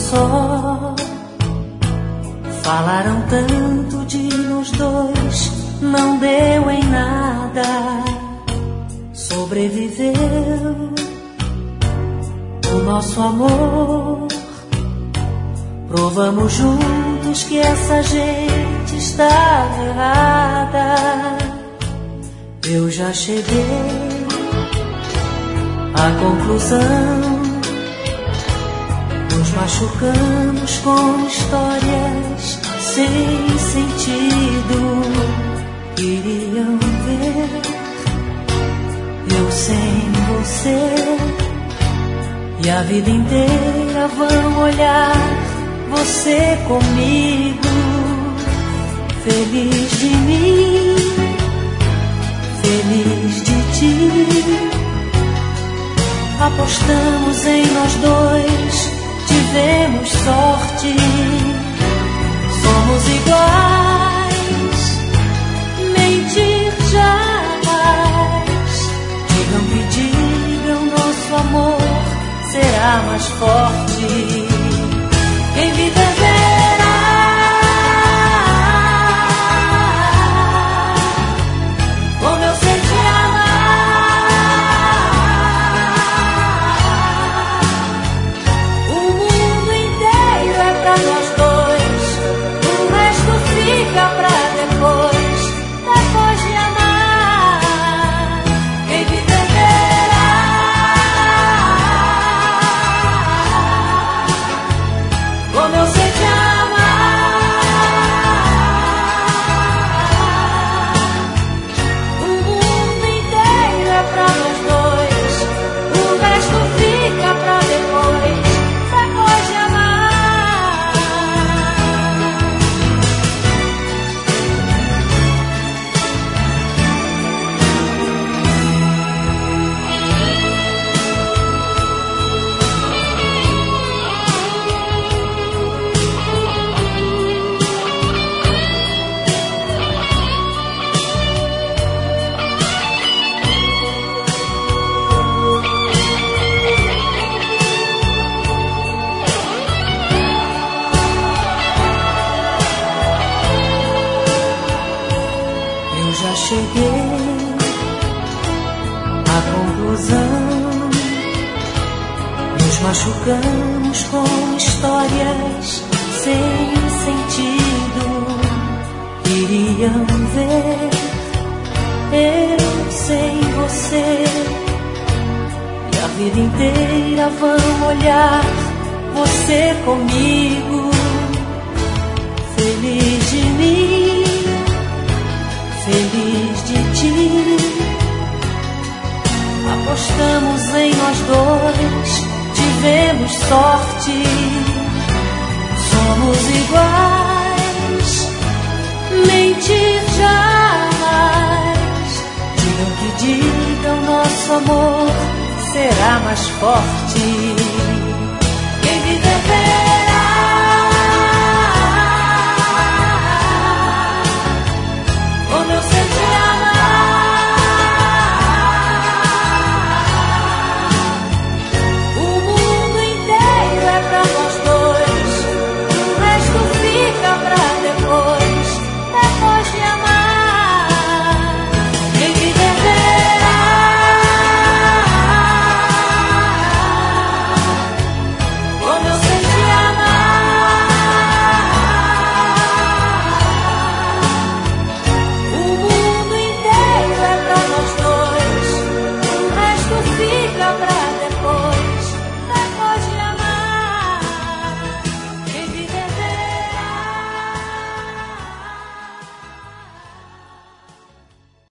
só. Falaram tanto de nós dois, não deu em nada. Sobreviveu o nosso amor. Provamos juntos que essa gente estava errada. Eu já cheguei à conclusão. Nos machucamos com histórias sem sentido. Iriam ver eu sem você, e a vida inteira vão olhar você comigo. Feliz de mim, feliz de ti. Apostamos em nós dois, tivemos sorte. Somos iguais, mentir jamais. Digam que digam, nosso amor será mais forte. Quem viver verá como eu sei te amar. O mundo inteiro é pra nós dois, o resto fica pra depois, depois de amar. Quem viver verá como eu sei te amar. O mundo inteiro é pra nós dois, o resto fica pra depois, depois de amar. Eu já cheguei à conclusão. Nos machucamos com histórias sem sentido. Iriam ver eu sem você, e a vida inteira vão olhar você comigo. Feliz de mim, feliz de ti. Apostamos em nós dois, tivemos sorte. Somos iguais, mentir jamais. Digam que digam, nosso amor será mais forte.